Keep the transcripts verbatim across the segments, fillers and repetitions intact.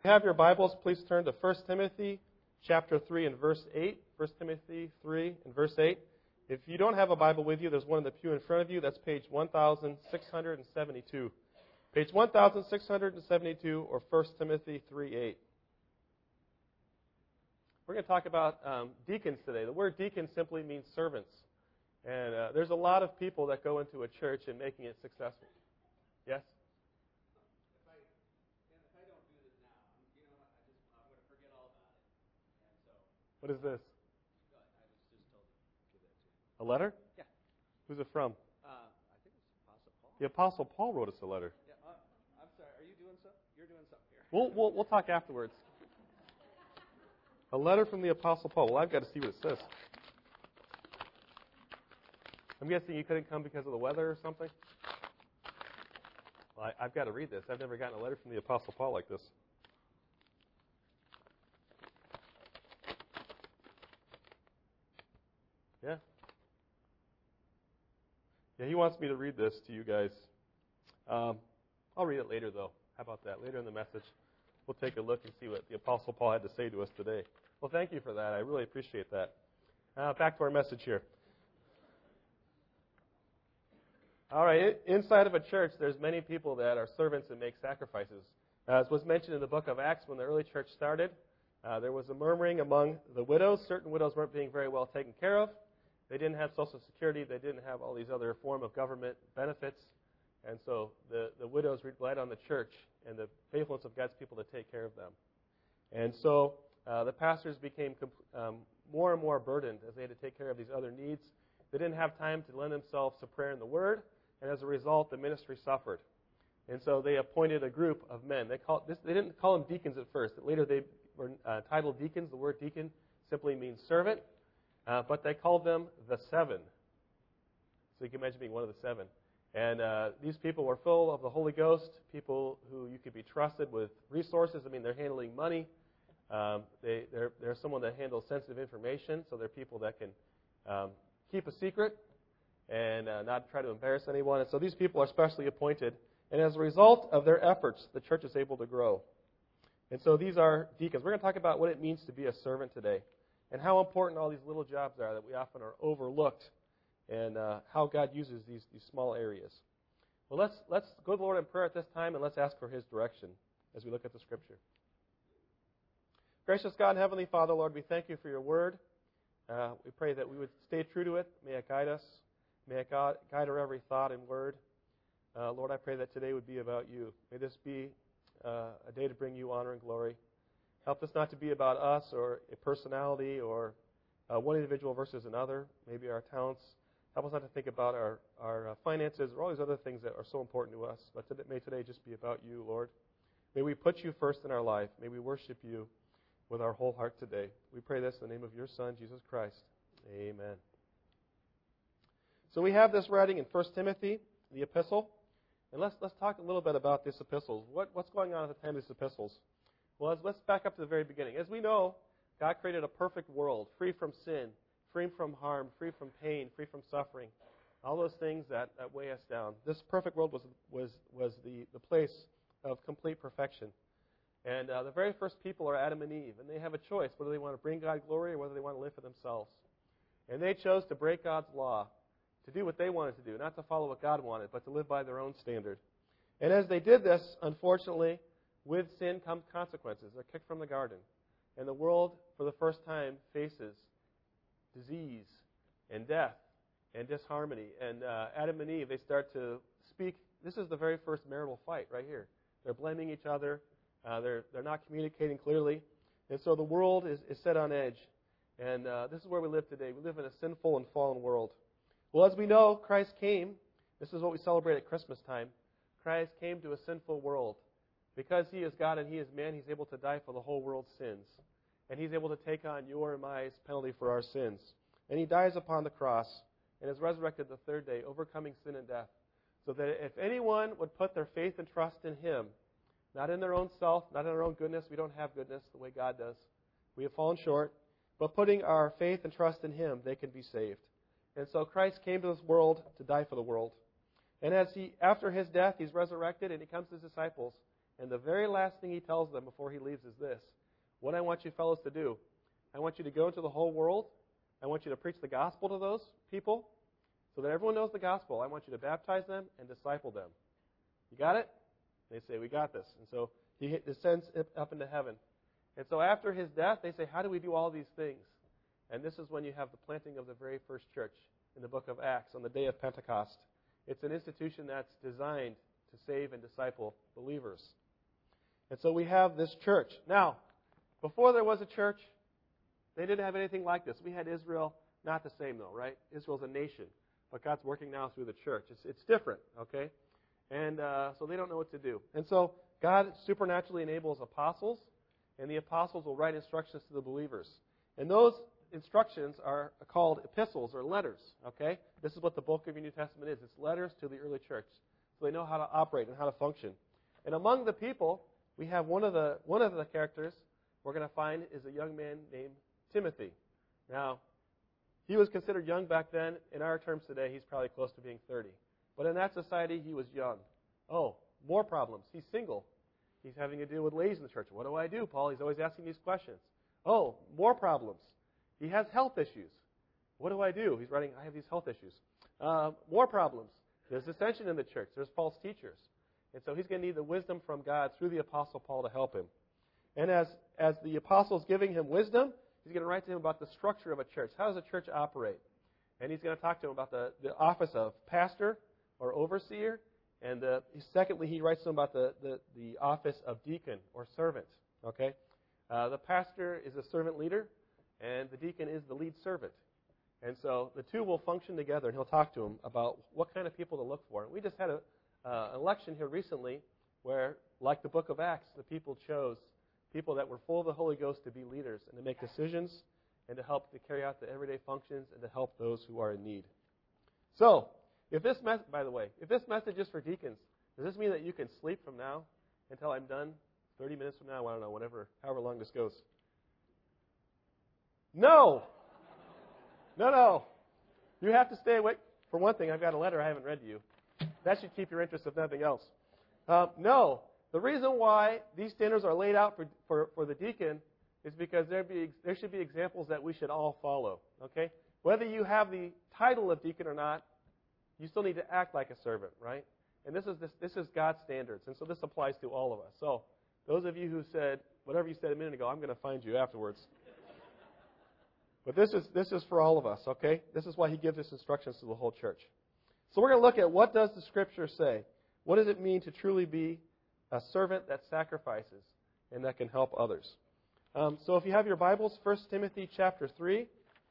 you have your Bibles, please turn to First Timothy chapter three and verse eight. First Timothy three and verse eight. If you don't have a Bible with you, there's one in the pew in front of you. That's page one thousand six hundred seventy-two. Page one thousand six hundred seventy-two, or First Timothy three eight. We're going to talk about um, deacons today. The word deacon simply means servants. And uh, there's a lot of people that go into a church and making it successful. Yes? If I, and if I don't do this now, you know what, I just, I'm going to forget all about it. And so, What is this? I was just told to give that to you. A letter? Yeah. Who's it from? Uh, I think it's Apostle Paul. The Apostle Paul wrote us a letter. Yeah, uh, I'm sorry, are you doing something? You're doing something here. We'll, we'll, we'll talk afterwards. A letter from the Apostle Paul. Well, I've got to see what it says. I'm guessing you couldn't come because of the weather or something? Well, I, I've got to read this. I've never gotten a letter from the Apostle Paul like this. Yeah? Yeah, he wants me to read this to you guys. Um, I'll read it later, though. How about that? Later in the message, we'll take a look and see what the Apostle Paul had to say to us today. Well, thank you for that. I really appreciate that. Uh, back to our message here. All right, inside of a church, there's many people that are servants and make sacrifices. As was mentioned in the book of Acts, when the early church started, uh, there was a murmuring among the widows. Certain widows weren't being very well taken care of. They didn't have Social Security. They didn't have all these other form of government benefits. And so the, the widows relied on the church and the faithfulness of God's people to take care of them. And so uh, the pastors became um, more and more burdened as they had to take care of these other needs. They didn't have time to lend themselves to prayer and the Word. And as a result, the ministry suffered. And so they appointed a group of men. They, call, this, they didn't call them deacons at first. Later they were uh, titled deacons. The word deacon simply means servant. Uh, but they called them the Seven. So you can imagine being one of the seven. And uh, these people were full of the Holy Ghost, people who you could be trusted with resources. I mean, they're handling money. Um, they, they're, they're someone that handles sensitive information. So they're people that can um, keep a secret and uh, not try to embarrass anyone. And so these people are specially appointed. And as a result of their efforts, the church is able to grow. And so these are deacons. We're going to talk about what it means to be a servant today and how important all these little jobs are that we often are overlooked, and uh, how God uses these, these small areas. Well, let's, let's go to the Lord in prayer at this time, and let's ask for His direction as we look at the Scripture. Gracious God and Heavenly Father, Lord, we thank You for Your Word. Uh, we pray that we would stay true to it. May it guide us. May it guide our every thought and word. Uh, Lord, I pray that today would be about You. May this be uh, a day to bring You honor and glory. Help us not to be about us or a personality or uh, one individual versus another, maybe our talents. Help us not to think about our, our uh, finances or all these other things that are so important to us. But today, may today just be about You, Lord. May we put You first in our life. May we worship You with our whole heart today. We pray this in the name of Your Son, Jesus Christ. Amen. So we have this writing in First Timothy, the epistle. And let's let's talk a little bit about this epistle. What, what's going on at the time of these epistles? Well, let's, let's back up to the very beginning. As we know, God created a perfect world, free from sin, free from harm, free from pain, free from suffering, all those things that, that weigh us down. This perfect world was was was the, the place of complete perfection. And uh, the very first people are Adam and Eve, and they have a choice whether they want to bring God glory or whether they want to live for themselves. And they chose to break God's law, to do what they wanted to do, not to follow what God wanted, but to live by their own standard. And as they did this, unfortunately, with sin come consequences. They're kicked from the garden. And the world, for the first time, faces disease and death and disharmony. And uh, Adam and Eve, they start to speak. This is the very first marital fight right here. They're blaming each other. Uh, they're, they're not communicating clearly. And so the world is, is set on edge. And uh, this is where we live today. We live in a sinful and fallen world. Well, as we know, Christ came. This is what we celebrate at Christmas time. Christ came to a sinful world. Because He is God and He is man, He's able to die for the whole world's sins. And He's able to take on your and my penalty for our sins. And He dies upon the cross and is resurrected the third day, overcoming sin and death. So that if anyone would put their faith and trust in Him, not in their own self, not in our own goodness, we don't have goodness the way God does. We have fallen short. But putting our faith and trust in Him, they can be saved. And so Christ came to this world to die for the world. And as he, after His death, He's resurrected and He comes to His disciples. And the very last thing he tells them before he leaves is this: what I want you fellows to do, I want you to go into the whole world. I want you to preach the gospel to those people so that everyone knows the gospel. I want you to baptize them and disciple them. You got it? They say, we got this. And so he descends up into heaven. And so after his death, they say, how do we do all these things? And this is when you have the planting of the very first church in the book of Acts on the day of Pentecost. It's an institution that's designed to save and disciple believers. And so we have this church. Now, before there was a church, they didn't have anything like this. We had Israel, not the same though, right? Israel's a nation, but God's working now through the church. It's, it's different, okay? And uh, so they don't know what to do. And so God supernaturally enables apostles, and the apostles will write instructions to the believers. And those instructions are called epistles or letters, okay? This is what the book of your New Testament is. It's letters to the early church, so they know how to operate and how to function. And among the people, we have one of the one of the characters we're going to find is a young man named Timothy. Now, he was considered young back then. In our terms today, he's probably close to being thirty. But in that society, he was young. Oh, more problems. He's single. He's having to deal with ladies in the church. What do I do, Paul? He's always asking these questions. Oh, more problems. He has health issues. What do I do? He's writing, I have these health issues. Uh, more problems. There's dissension in the church. There's false teachers. And so he's going to need the wisdom from God through the Apostle Paul to help him. And as, as the apostle's giving him wisdom, he's going to write to him about the structure of a church. How does a church operate? And he's going to talk to him about the, the office of pastor or overseer. And the, secondly, he writes to him about the, the, the office of deacon or servant. Okay? Uh, the pastor is a servant leader, and the deacon is the lead servant. And so the two will function together, and he'll talk to him about what kind of people to look for. And we just had a, uh, an election here recently where, like the book of Acts, the people chose people that were full of the Holy Ghost to be leaders and to make decisions and to help to carry out the everyday functions and to help those who are in need. So, if this mes- by the way, if this message is for deacons, does this mean that you can sleep from now until I'm done? thirty minutes from now, I don't know, whatever, however long this goes. No! No, no. You have to stay awake. For one thing, I've got a letter I haven't read to you. That should keep your interest, if nothing else. Um, no. The reason why these standards are laid out for, for, for the deacon is because there, be, there should be examples that we should all follow. Okay? Whether you have the title of deacon or not, you still need to act like a servant, right? And this is this, this is God's standards, and so this applies to all of us. So those of you who said whatever you said a minute ago, I'm going to find you afterwards. But this is this is for all of us, okay? This is why he gives us instructions to the whole church. So we're going to look at what does the Scripture say? What does it mean to truly be a servant that sacrifices and that can help others? Um, so if you have your Bibles, First Timothy chapter three.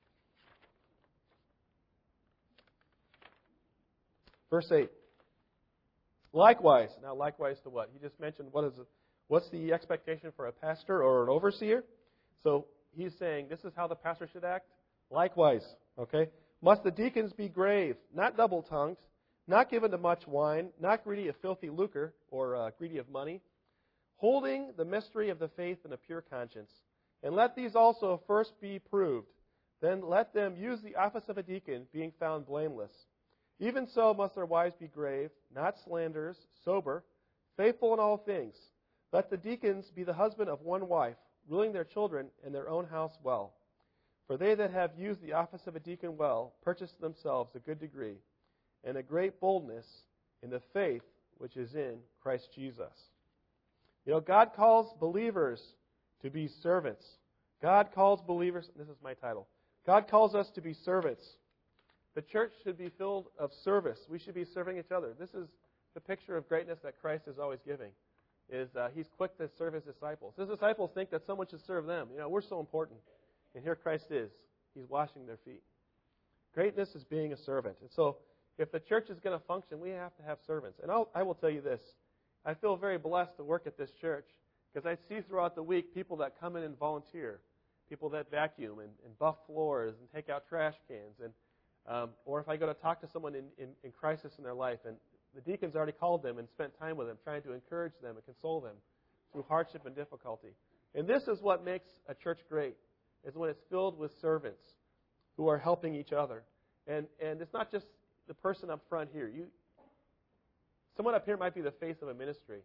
Verse eight. Likewise. Now, likewise to what? He just mentioned what is it, what's the expectation for a pastor or an overseer? So he's saying this is how the pastor should act. Likewise, okay? Must the deacons be grave, not double-tongued, not given to much wine, not greedy of filthy lucre or uh, greedy of money, holding the mystery of the faith in a pure conscience. And let these also first be proved. Then let them use the office of a deacon, being found blameless. Even so must their wives be grave, not slanderers, sober, faithful in all things. Let the deacons be the husband of one wife, ruling their children and their own house well. For they that have used the office of a deacon well purchase themselves a good degree and a great boldness in the faith which is in Christ Jesus. You know, God calls believers to be servants. God calls believers, this is my title, God calls us to be servants. The church should be filled of service. We should be serving each other. This is the picture of greatness that Christ is always giving. Is uh, he's quick to serve his disciples. His disciples think that someone should serve them. You know, we're so important. And here Christ is. He's washing their feet. Greatness is being a servant. And so if the church is going to function, we have to have servants. And I'll, I will tell you this. I feel very blessed to work at this church because I see throughout the week people that come in and volunteer, people that vacuum and, and buff floors and take out trash cans. And um, or if I go to talk to someone in, in, in crisis in their life and the deacons already called them and spent time with them, trying to encourage them and console them through hardship and difficulty. And this is what makes a church great, is when it's filled with servants who are helping each other. And and it's not just the person up front here. You, someone up here might be the face of a ministry.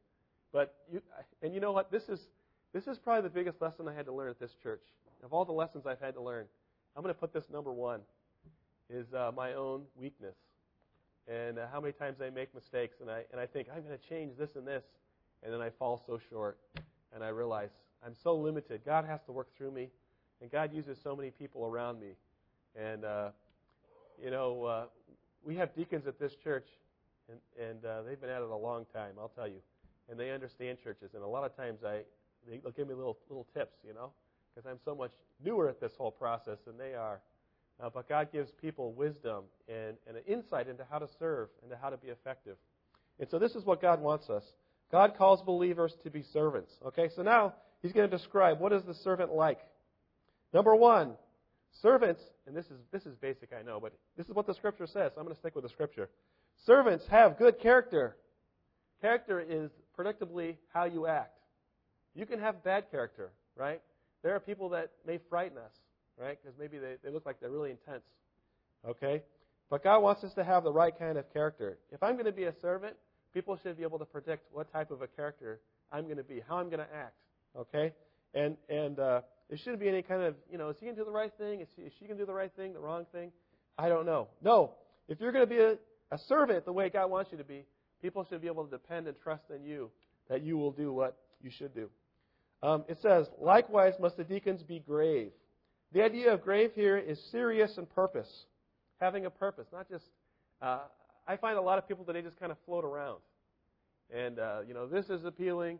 But you, and you know what? This is this is probably the biggest lesson I had to learn at this church. Of all the lessons I've had to learn, I'm going to put this number one, is uh, my own weakness. And uh, how many times I make mistakes, and I and I think, I'm going to change this and this, and then I fall so short, and I realize I'm so limited. God has to work through me, and God uses so many people around me. And, uh, you know, uh, we have deacons at this church, and, and uh, they've been at it a long time, I'll tell you. And they understand churches, and a lot of times I they'll give me little little tips, you know, because I'm so much newer at this whole process than they are. Uh, but God gives people wisdom and, and an insight into how to serve and to how to be effective. And so this is what God wants us. God calls believers to be servants. Okay, so now he's going to describe what is the servant like. Number one, servants, and this is this is basic, I know, but this is what the Scripture says. So I'm going to stick with the Scripture. Servants have good character. Character is predictably how you act. You can have bad character, right? There are people that may frighten us, right? Because maybe they, they look like they're really intense. Okay? But God wants us to have the right kind of character. If I'm going to be a servant, people should be able to predict what type of a character I'm going to be, how I'm going to act. Okay? And and uh, there shouldn't be any kind of, you know, is he going to do the right thing? Is she, is she going to do the right thing, the wrong thing? I don't know. No. If you're going to be a, a servant the way God wants you to be, people should be able to depend and trust in you that you will do what you should do. Um, it says, likewise must the deacons be grave. The idea of grave here is serious and purpose, having a purpose, not just, uh, I find a lot of people today just kind of float around. And, uh, you know, this is appealing.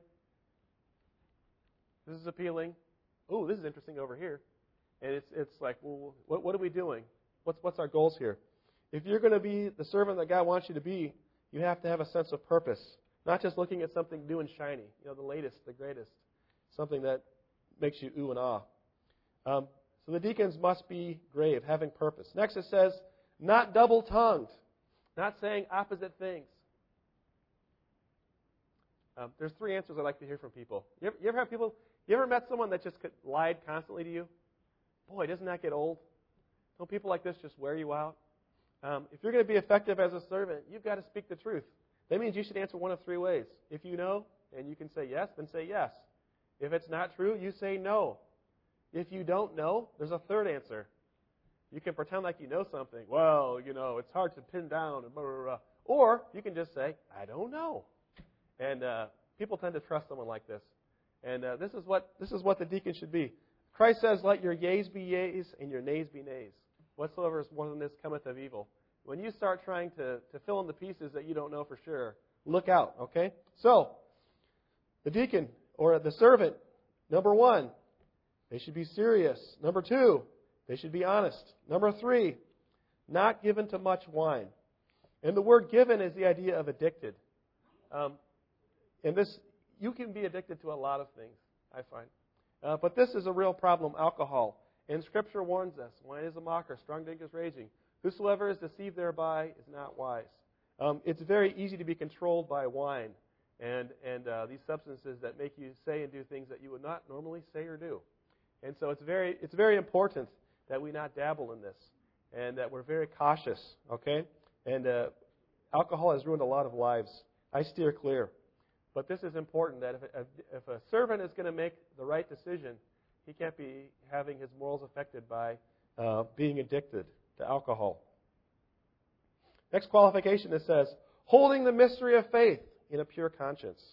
This is appealing. Oh, this is interesting over here. And it's it's like, well, what, what are we doing? What's what's our goals here? If you're going to be the servant that God wants you to be, you have to have a sense of purpose, not just looking at something new and shiny, you know, the latest, the greatest, something that makes you ooh and ah. Um, so the deacons must be grave, having purpose. Next it says, not double-tongued, not saying opposite things. Um, there's three answers I'd like to hear from people. You ever, you ever have people, you ever met someone that just lied constantly to you? Boy, doesn't that get old? Don't people like this just wear you out? Um, if you're going to be effective as a servant, you've got to speak the truth. That means you should answer one of three ways. If you know and you can say yes, then say yes. If it's not true, you say no. If you don't know, there's a third answer. You can pretend like you know something. Well, you know, it's hard to pin down. And blah, blah, blah. Or you can just say, I don't know. And uh, people tend to trust someone like this. And uh, this is what this is what the deacon should be. Christ says, let your yeas be yeas and your nays be nays. Whatsoever is more than this cometh of evil. When you start trying to, to fill in the pieces that you don't know for sure, look out, okay? So, the deacon or the servant, number one, they should be serious. Number two, they should be honest. Number three, not given to much wine. And the word given is the idea of addicted. Um, and this, you can be addicted to a lot of things, I find. Uh, but this is a real problem, alcohol. And Scripture warns us, wine is a mocker, strong drink is raging. Whosoever is deceived thereby is not wise. Um, it's very easy to be controlled by wine and, and uh, these substances that make you say and do things that you would not normally say or do. And so it's very it's very important that we not dabble in this and that we're very cautious, okay? And uh, alcohol has ruined a lot of lives. I steer clear. But this is important that if a, if a servant is going to make the right decision, he can't be having his morals affected by uh, being addicted to alcohol. Next qualification, it says, holding the mystery of faith in a pure conscience.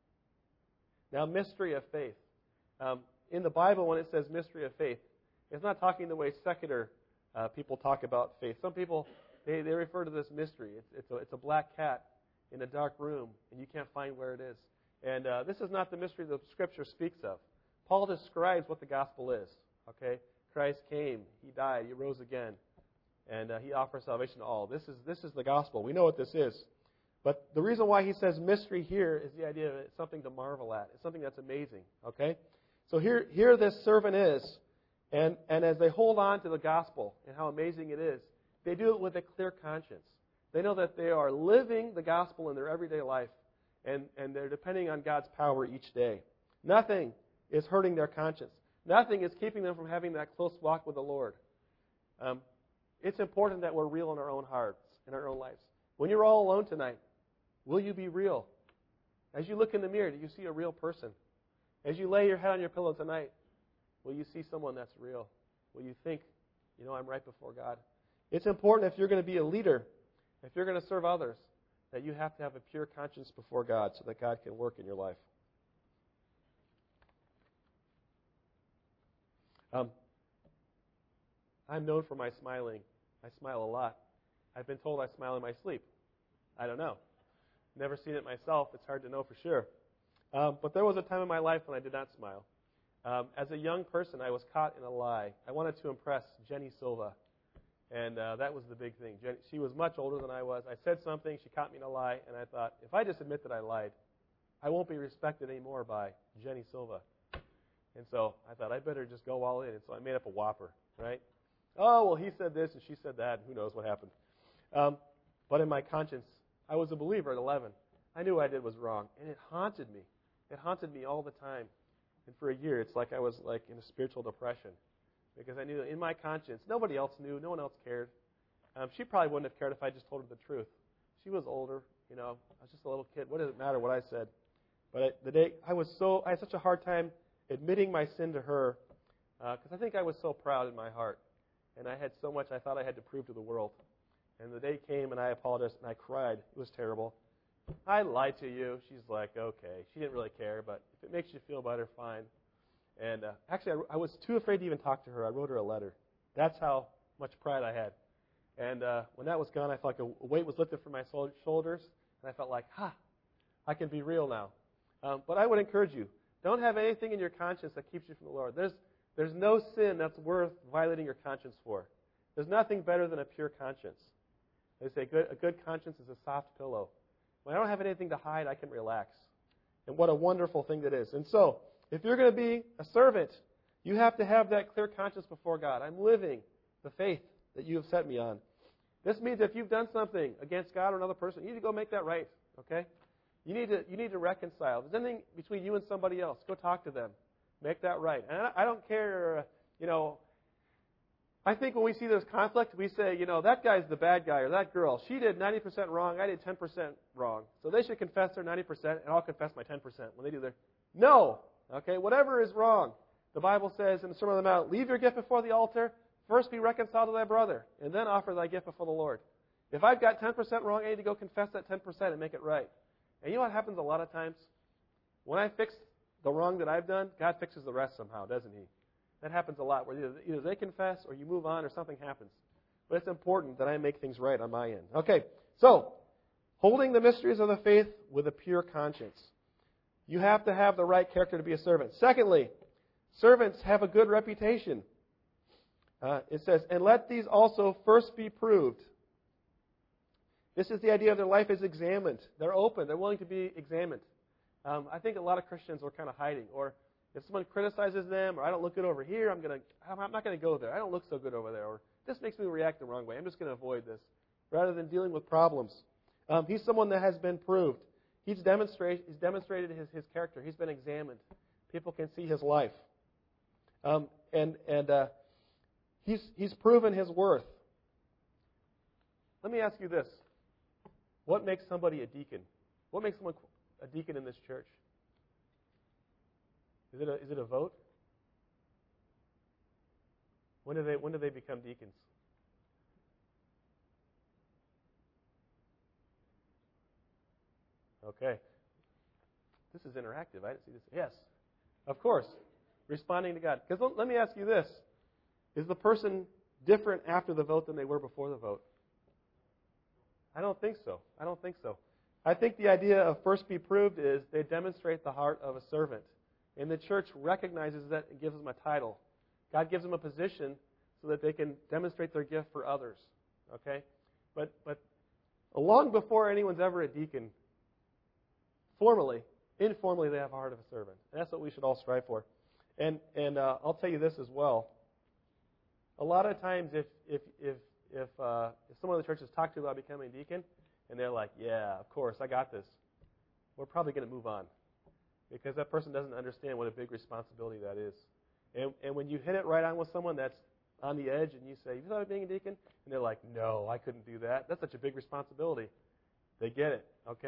Now, mystery of faith. Um, in the Bible, when it says mystery of faith, it's not talking the way secular uh, people talk about faith. Some people, they, they refer to this mystery. It's, it's, a, it's a black cat in a dark room, and you can't find where it is. And uh, this is not the mystery the Scripture speaks of. Paul describes what the gospel is. Okay, Christ came, He died, He rose again, and uh, He offers salvation to all. This is this is the gospel. We know what this is. But the reason why he says mystery here is the idea of it's something to marvel at. It's something that's amazing. Okay, so here here this servant is, and and as they hold on to the gospel and how amazing it is, they do it with a clear conscience. They know that they are living the gospel in their everyday life, and, and they're depending on God's power each day. Nothing is hurting their conscience. Nothing is keeping them from having that close walk with the Lord. Um, it's important that we're real in our own hearts, in our own lives. When you're all alone tonight, will you be real? As you look in the mirror, do you see a real person? As you lay your head on your pillow tonight, will you see someone that's real? Will you think, you know, I'm right before God? It's important if you're going to be a leader, if you're going to serve others, that you have to have a pure conscience before God so that God can work in your life. Um, I'm known for my smiling. I smile a lot. I've been told I smile in my sleep. I don't know. Never seen it myself. It's hard to know for sure. Um, but there was a time in my life when I did not smile. Um, as a young person, I was caught in a lie. I wanted to impress Jenny Silva, and uh, that was the big thing. Jenny, she was much older than I was. I said something, she caught me in a lie, and I thought, if I just admit that I lied, I won't be respected anymore by Jenny Silva. And so I thought, I better just go all in. And so I made up a whopper, right? Oh, well, he said this and she said that, and who knows what happened. Um, but in my conscience, I was a believer at eleven. I knew what I did was wrong, and it haunted me. It haunted me all the time. And for a year, it's like I was like in a spiritual depression because I knew that in my conscience, nobody else knew, no one else cared. Um, she probably wouldn't have cared if I just told her the truth. She was older, you know. I was just a little kid. What does it matter what I said? But I, the day I was so, I had such a hard time admitting my sin to her because uh, I think I was so proud in my heart, and I had so much I thought I had to prove to the world. And the day came, and I apologized, and I cried. It was terrible. I lied to you. She's like, okay. She didn't really care, but if it makes you feel better, fine. And uh, actually, I, I was too afraid to even talk to her. I wrote her a letter. That's how much pride I had. And uh, when that was gone, I felt like a weight was lifted from my sol- shoulders, and I felt like, ha, I can be real now. Um, but I would encourage you, don't have anything in your conscience that keeps you from the Lord. There's, there's no sin that's worth violating your conscience for. There's nothing better than a pure conscience. They say good, a good conscience is a soft pillow. When I don't have anything to hide, I can relax. And what a wonderful thing that is. And so, if you're going to be a servant, you have to have that clear conscience before God. I'm living the faith that you have set me on. This means if you've done something against God or another person, you need to go make that right, okay? You need to you need to reconcile. If there's anything between you and somebody else, go talk to them. Make that right. And I don't care, uh, you know, I think when we see this conflict, we say, you know, that guy's the bad guy or that girl. She did ninety percent wrong. I did ten percent wrong. So they should confess their ninety percent, and I'll confess my ten percent when they do their... No! Okay, whatever is wrong. The Bible says in the Sermon on the Mount, leave your gift before the altar. First be reconciled to thy brother, and then offer thy gift before the Lord. If I've got ten percent wrong, I need to go confess that ten percent and make it right. And you know what happens a lot of times? When I fix the wrong that I've done, God fixes the rest somehow, doesn't He? That happens a lot, where either, either they confess or you move on or something happens. But it's important that I make things right on my end. Okay, so, holding the mysteries of the faith with a pure conscience. You have to have the right character to be a servant. Secondly, servants have a good reputation. Uh, it says, and let these also first be proved. This is the idea of their life is examined. They're open. They're willing to be examined. Um, I think a lot of Christians are kind of hiding. Or if someone criticizes them, or I don't look good over here, I'm gonna, I'm not going to go there. I don't look so good over there. Or this makes me react the wrong way. I'm just going to avoid this. Rather than dealing with problems. Um, he's someone that has been proved. He's, demonstrate, he's demonstrated his, his character. He's been examined. People can see his life. Um, and and uh, he's, he's proven his worth. Let me ask you this. What makes somebody a deacon? What makes someone a deacon in this church? Is it a, is it a vote? When do they when do they become deacons? Okay. This is interactive. I didn't see this. Yes. Of course. Responding to God. Because let me ask you this. Is the person different after the vote than they were before the vote? I don't think so. I don't think so. I think the idea of first be proved is they demonstrate the heart of a servant. And the church recognizes that and gives them a title. God gives them a position so that they can demonstrate their gift for others. Okay? But but long before anyone's ever a deacon, formally, informally, they have a heart of a servant. And that's what we should all strive for. And and uh, I'll tell you this as well. A lot of times, if if if if, uh, if someone in the church has talked to about becoming a deacon, and they're like, "Yeah, of course, I got this," we're probably going to move on because that person doesn't understand what a big responsibility that is. And and when you hit it right on with someone that's on the edge, and you say, "You thought of being a deacon?" and they're like, "No, I couldn't do that. That's such a big responsibility." They get it, okay?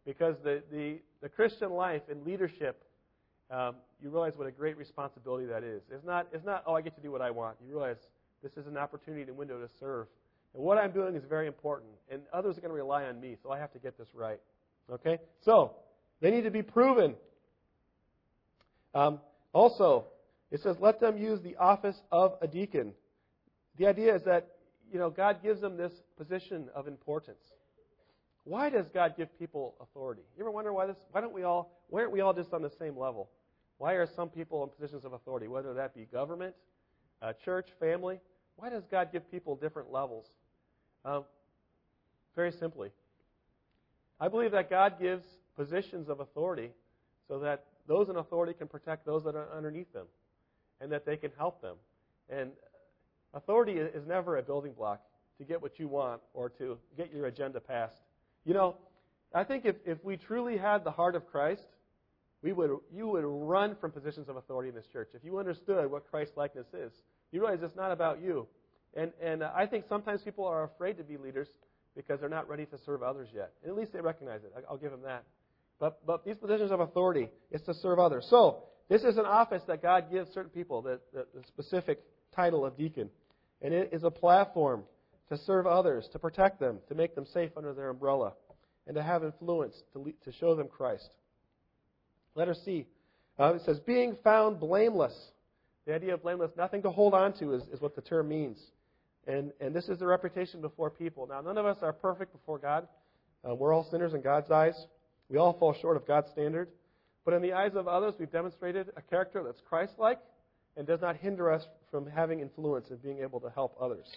Because the, the, the Christian life and leadership, um, you realize what a great responsibility that is. It's not, it's not, oh, I get to do what I want. You realize this is an opportunity and window to serve. And what I'm doing is very important. And others are going to rely on me, so I have to get this right. Okay? So, they need to be proven. Um, also, it says, let them use the office of a deacon. The idea is that, you know, God gives them this position of importance. Why does God give people authority? You ever wonder why this? Why don't we all? Why aren't we all just on the same level? Why are some people in positions of authority, whether that be government, uh, church, family? Why does God give people different levels? Um, very simply, I believe that God gives positions of authority so that those in authority can protect those that are underneath them, and that they can help them. And authority is never a building block to get what you want or to get your agenda passed. You know, I think if, if we truly had the heart of Christ, we would you would run from positions of authority in this church. If you understood what Christ-likeness is, you realize it's not about you. And and I think sometimes people are afraid to be leaders because they're not ready to serve others yet. And at least they recognize it. I'll give them that. But but these positions of authority is to serve others. So this is an office that God gives certain people, the, the, the specific title of deacon. And it is a platform to serve others, to protect them, to make them safe under their umbrella, and to have influence to, lead, to show them Christ. Letter C. Uh, it says, being found blameless. The idea of blameless, nothing to hold on to is, is what the term means. And, and this is the reputation before people. Now, none of us are perfect before God. Uh, we're all sinners in God's eyes. We all fall short of God's standard. But in the eyes of others, we've demonstrated a character that's Christ-like and does not hinder us from having influence and being able to help others.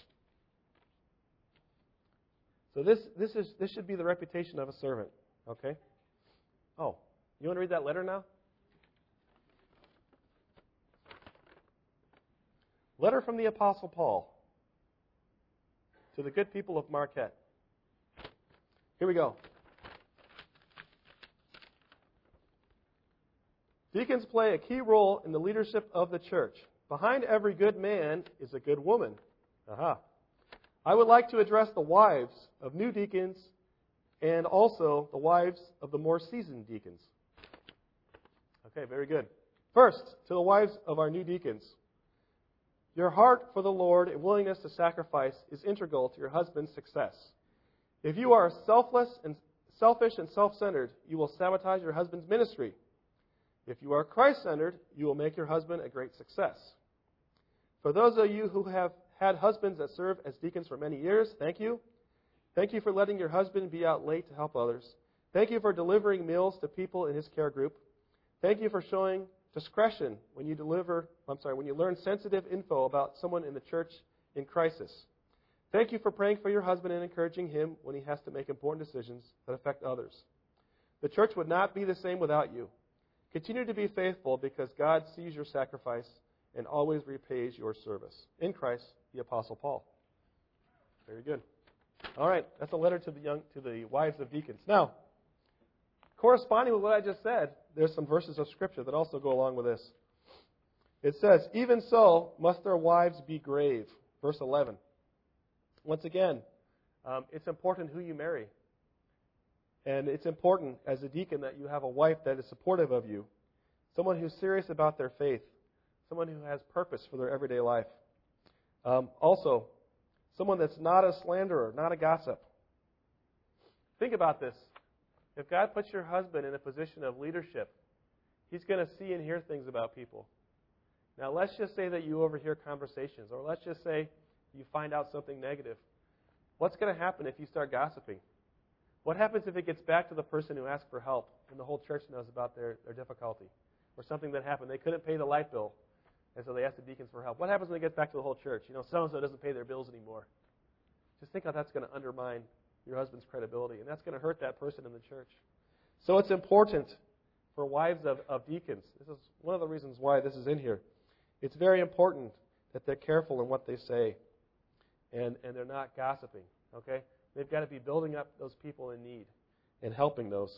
So this this is this should be the reputation of a servant. Okay? Oh, you want to read that letter now? Letter from the Apostle Paul to the good people of Marquette. Here we go. Deacons play a key role in the leadership of the church. Behind every good man is a good woman. Aha. I would like to address the wives of new deacons and also the wives of the more seasoned deacons. Okay, very good. First, to the wives of our new deacons. Your heart for the Lord and willingness to sacrifice is integral to your husband's success. If you are selfless and selfish and self-centered, you will sabotage your husband's ministry. If you are Christ-centered, you will make your husband a great success. For those of you who have had husbands that serve as deacons for many years, thank you. Thank you for letting your husband be out late to help others. Thank you for delivering meals to people in his care group. Thank you for showing discretion when you deliver, I'm sorry, when you learn sensitive info about someone in the church in crisis. Thank you for praying for your husband and encouraging him when he has to make important decisions that affect others. The church would not be the same without you. Continue to be faithful because God sees your sacrifice and always repays your service. In Christ, the Apostle Paul. Very good. All right, that's a letter to the young, to the wives of deacons. Now, corresponding with what I just said, there's some verses of Scripture that also go along with this. It says, even so must their wives be grave. Verse eleven. Once again, um, it's important who you marry. And it's important as a deacon that you have a wife that is supportive of you, someone who's serious about their faith, someone who has purpose for their everyday life. Um, also, someone that's not a slanderer, not a gossip. Think about this. If God puts your husband in a position of leadership, he's going to see and hear things about people. Now, let's just say that you overhear conversations, or let's just say you find out something negative. What's going to happen if you start gossiping? What happens if it gets back to the person who asked for help and the whole church knows about their, their difficulty? Or something that happened. They couldn't pay the light bill, and so they asked the deacons for help. What happens when it gets back to the whole church? You know, so-and-so doesn't pay their bills anymore. Just think how that's going to undermine your husband's credibility, and that's going to hurt that person in the church. So it's important for wives of, of deacons. This is one of the reasons why this is in here. It's very important that they're careful in what they say, and, and they're not gossiping, okay? They've got to be building up those people in need and helping those.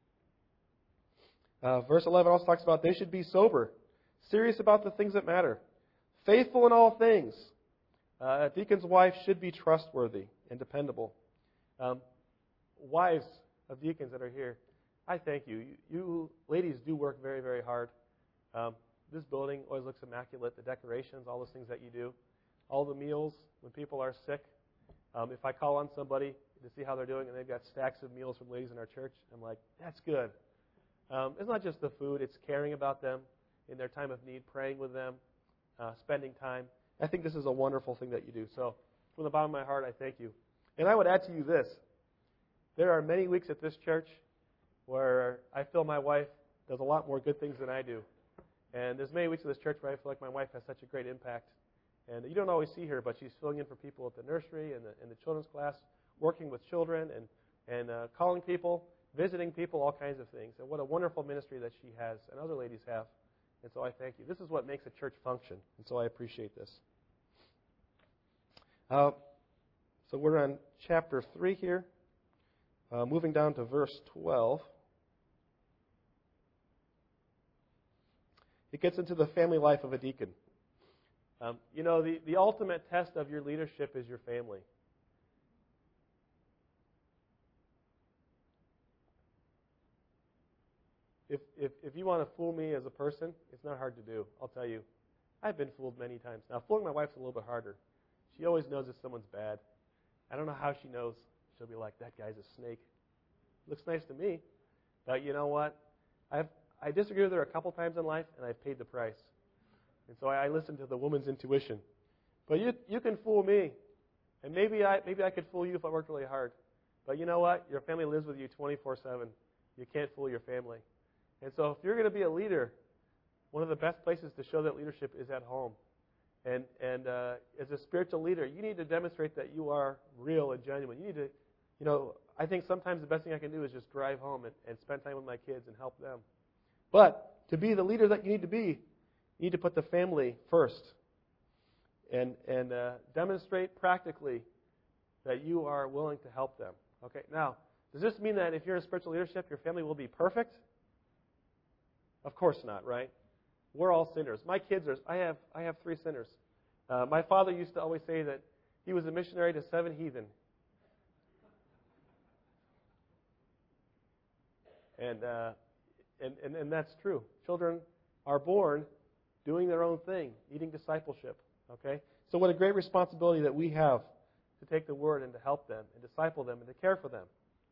Uh, verse eleven also talks about they should be sober, serious about the things that matter, faithful in all things. Uh, a deacon's wife should be trustworthy and dependable. Um, wives of deacons that are here, I thank you. you. You ladies do work very, very hard. Um, this building always looks immaculate. The decorations, all those things that you do, all the meals when people are sick. Um, if I call on somebody to see how they're doing and they've got stacks of meals from ladies in our church, I'm like, that's good. Um, it's not just the food. It's caring about them in their time of need, praying with them, uh, spending time. I think this is a wonderful thing that you do. So from the bottom of my heart, I thank you. And I would add to you this. There are many weeks at this church where I feel my wife does a lot more good things than I do. And there's many weeks at this church where I feel like my wife has such a great impact. And you don't always see her, but she's filling in for people at the nursery and the, and the children's class, working with children and, and uh, calling people, visiting people, all kinds of things. And what a wonderful ministry that she has and other ladies have. And so I thank you. This is what makes a church function. And so I appreciate this. Uh, so we're on chapter three here. Uh, moving down to verse twelve. It gets into the family life of a deacon. Um, you know, the, the ultimate test of your leadership is your family. If, if, if you want to fool me as a person, it's not hard to do. I'll tell you. I've been fooled many times. Now, fooling my wife's a little bit harder. She always knows if someone's bad. I don't know how she knows. She'll be like, that guy's a snake. Looks nice to me. But you know what? I've I disagree with her a couple times in life, and I've paid the price. And so I, I listen to the woman's intuition. But you you can fool me. And maybe I maybe I could fool you if I worked really hard. But you know what? Your family lives with you twenty-four seven. You can't fool your family. And so if you're going to be a leader, one of the best places to show that leadership is at home. And and uh, as a spiritual leader, you need to demonstrate that you are real and genuine. You need to, you know, I think sometimes the best thing I can do is just drive home and, and spend time with my kids and help them. But to be the leader that you need to be, you need to put the family first and and uh, demonstrate practically that you are willing to help them. Okay. Now, does this mean that if you're in spiritual leadership, your family will be perfect? Of course not, right? We're all sinners. My kids are. I have. I have three sinners. Uh, my father used to always say that he was a missionary to seven heathen. And, uh, and and and that's true. Children are born doing their own thing, needing discipleship. Okay. So what a great responsibility that we have to take the word and to help them and disciple them and to care for them.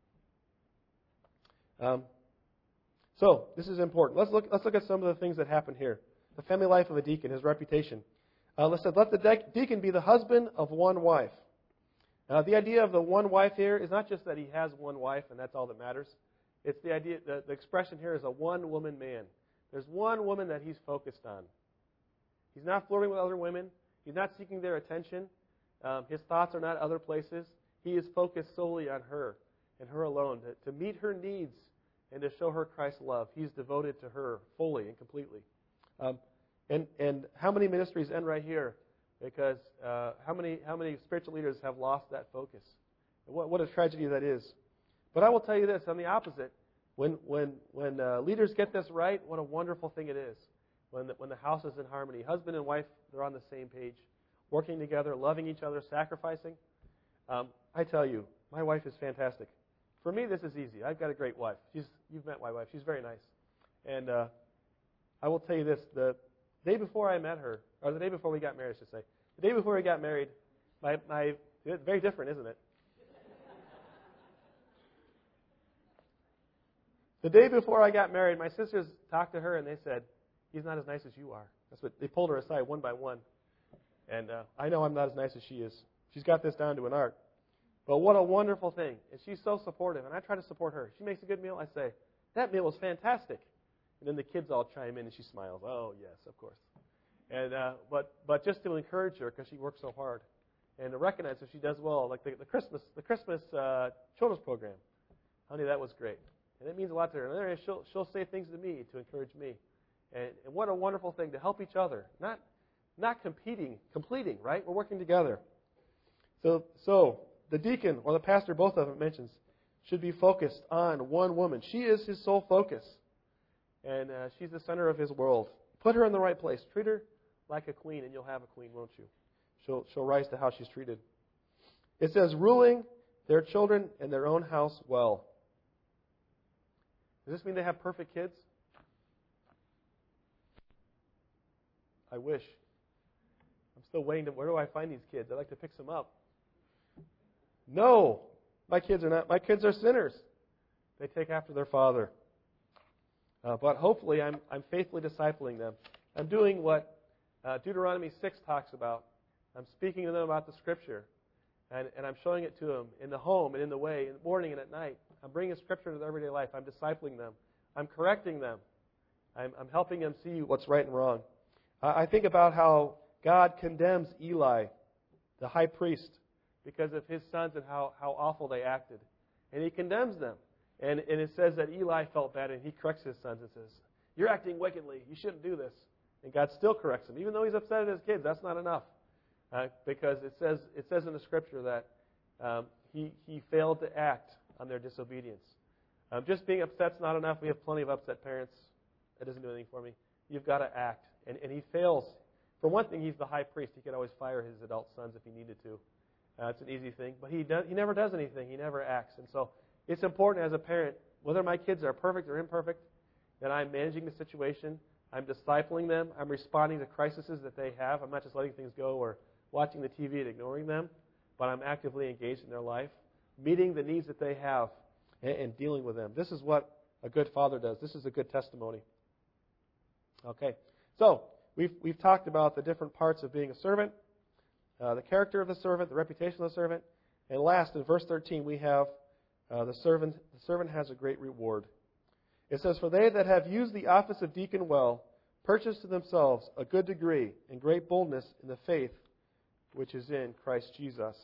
Um. So this is important. Let's look. Let's look at some of the things that happen here. The family life of a deacon, his reputation. Uh, let's say, let the de- deacon be the husband of one wife. Uh, the idea of the one wife here is not just that he has one wife and that's all that matters. It's the idea. The, the expression here is a one-woman man. There's one woman that he's focused on. He's not flirting with other women. He's not seeking their attention. Um, his thoughts are not other places. He is focused solely on her and her alone to, to meet her needs and to show her Christ's love. He's devoted to her fully and completely. Um, and and how many ministries end right here? Because uh, how many how many spiritual leaders have lost that focus? What what a tragedy that is. But I will tell you this: on the opposite, when when when uh, leaders get this right, what a wonderful thing it is. When the, when the house is in harmony, husband and wife, they're on the same page, working together, loving each other, sacrificing. Um, I tell you, my wife is fantastic. For me, this is easy. I've got a great wife. She's, you've met my wife. She's very nice. And uh, I will tell you this. The day before I met her, or the day before we got married, I should say, the day before we got married, my, my it's very different, isn't it? The day before I got married, my sisters talked to her, and they said, he's not as nice as you are. That's what they pulled her aside one by one. And uh, I know I'm not as nice as she is. She's got this down to an art. But what a wonderful thing. And she's so supportive. And I try to support her. She makes a good meal. I say, that meal was fantastic. And then the kids all chime in and she smiles. Oh, yes, of course. And uh, but but just to encourage her because she works so hard. And to recognize if she does well, like the, the Christmas the Christmas uh, children's program. Honey, that was great. And it means a lot to her. And she'll, she'll say things to me to encourage me. And, and what a wonderful thing to help each other. Not not competing, completing, right? We're working together. So so... The deacon or the pastor, both of them mentions, should be focused on one woman. She is his sole focus. And uh, she's the center of his world. Put her in the right place. Treat her like a queen, and you'll have a queen, won't you? She'll, she'll rise to how she's treated. It says, ruling their children and their own house well. Does this mean they have perfect kids? I wish. I'm still waiting to, where do I find these kids? I'd like to pick some up. No, my kids are not. My kids are sinners. They take after their father. Uh, but hopefully I'm, I'm faithfully discipling them. I'm doing what uh, Deuteronomy six talks about. I'm speaking to them about the Scripture. And, and I'm showing it to them in the home and in the way, in the morning and at night. I'm bringing Scripture into their everyday life. I'm discipling them. I'm correcting them. I'm, I'm helping them see what's right and wrong. Uh, I think about how God condemns Eli, the high priest, because of his sons and how, how awful they acted. And he condemns them. And, and it says that Eli felt bad, and he corrects his sons and says, "You're acting wickedly. You shouldn't do this." And God still corrects him. Even though he's upset at his kids, that's not enough. Uh, because it says it says in the Scripture that um, he, he failed to act on their disobedience. Um, just being upset's not enough. We have plenty of upset parents. That doesn't do anything for me. You've got to act. And, and he fails. For one thing, he's the high priest. He could always fire his adult sons if he needed to. Uh, it's an easy thing. But he does, he never does anything. He never acts. And so it's important as a parent, whether my kids are perfect or imperfect, that I'm managing the situation. I'm discipling them. I'm responding to crises that they have. I'm not just letting things go or watching the T V and ignoring them, but I'm actively engaged in their life, meeting the needs that they have and, and dealing with them. This is what a good father does. This is a good testimony. Okay, so we've we've talked about the different parts of being a servant, uh, the character of the servant, the reputation of the servant, and last in verse thirteen we have uh, the servant. The servant has a great reward. It says, "For they that have used the office of deacon well, purchase to themselves a good degree and great boldness in the faith which is in Christ Jesus."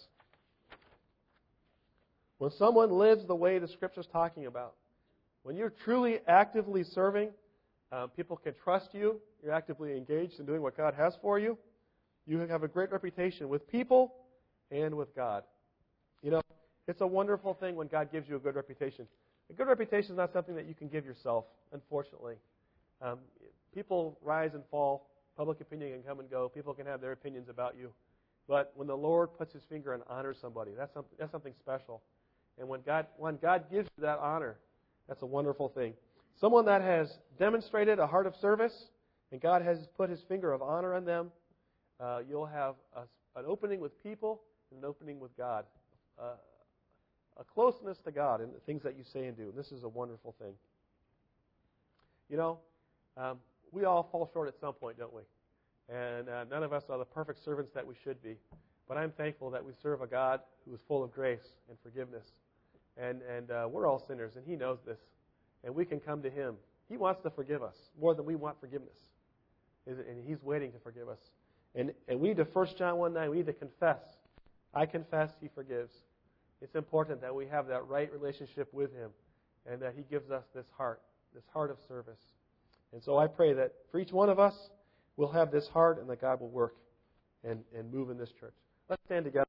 When someone lives the way the Scripture is talking about, when you're truly actively serving, um, people can trust you. You're actively engaged in doing what God has for you. You have a great reputation with people and with God. You know, it's a wonderful thing when God gives you a good reputation. A good reputation is not something that you can give yourself, unfortunately. Um, people rise and fall. Public opinion can come and go. People can have their opinions about you. But when the Lord puts His finger and honors somebody, that's something, that's something special. And when God, when God gives you that honor, that's a wonderful thing. Someone that has demonstrated a heart of service, and God has put His finger of honor on them, uh, you'll have a, an opening with people and an opening with God. Uh, a closeness to God in the things that you say and do. And this is a wonderful thing. You know, um, we all fall short at some point, don't we? And uh, none of us are the perfect servants that we should be. But I'm thankful that we serve a God who is full of grace and forgiveness. And, and uh, we're all sinners, and He knows this. And we can come to Him. He wants to forgive us more than we want forgiveness. And He's waiting to forgive us. And, and we need to, First John one nine, we need to confess. I confess, He forgives. It's important that we have that right relationship with Him and that He gives us this heart, this heart of service. And so I pray that for each one of us, we'll have this heart and that God will work and, and move in this church. Let's stand together.